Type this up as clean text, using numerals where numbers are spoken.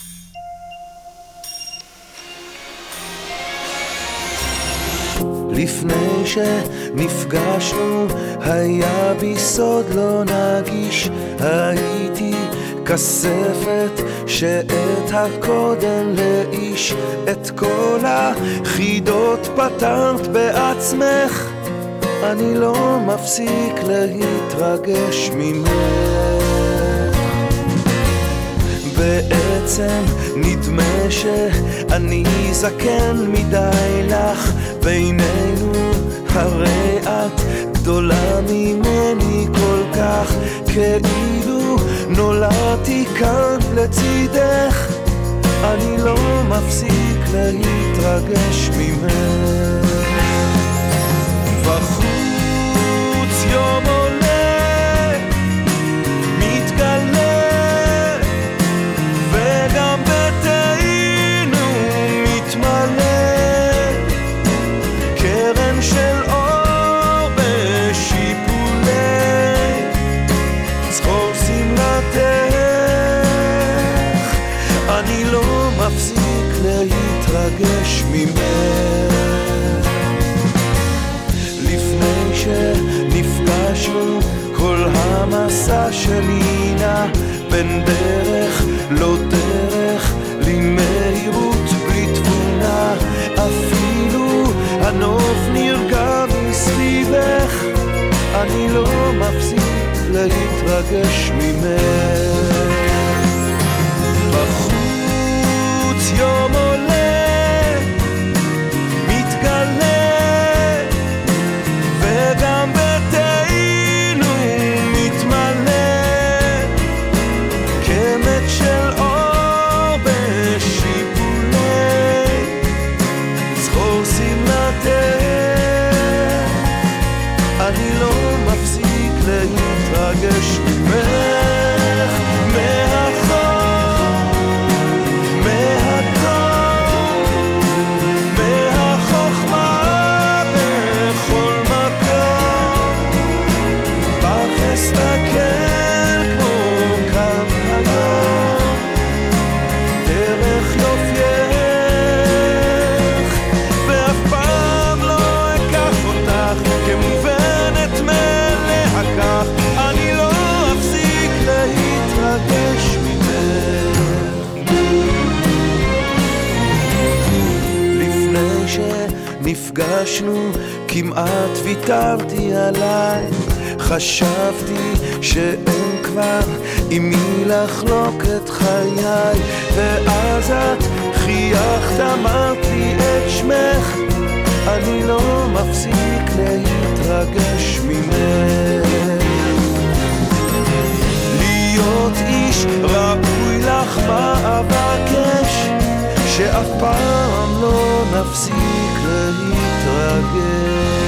לפני שנפגשנו היה בי סוד לא נגיש, הייתי כספת שאת הקודם לאיש, את כל החידות פתרת בעצמך, אני לא מפסיק להתרגש ממך. בעצם נדמה שאני זקן מדי לך, בינינו הרי את גדולה ממני כל כך, כאילו נולדתי כאן לצידך, אני לא מפסיק להתרגש ממך. בחוץ יום עולה מתגלה, וגם ביתנו מתמלא, קרן של אור בשיפולי זכור שמלתך, אני לא מפסיק להתרגש ממך. לפני שנפגשנו כל המסע שלי נע בין דרך לא דרך, לי מהירות בלי תבונה, אפילו הנוף נרגע מסביבך, אני לא מפסיק להתרגש ממך. בחוץ יום עולה מתגלה, וגם ביתנו מתמלא, קמת של אור בשיפולי זכור שמלתך, אני לא מפסיק להתרגש ממך. נפגשנו כמעט ויתרתי עליי, חשבתי שאין כבר עם מי לחלוק את חיי, ואז את חייכת אמרתי את שמך, אני לא מפסיק להתרגש ממך. להיות איש ראוי לך מה אבקש, שאף פעם לא נפסיק להתרגש.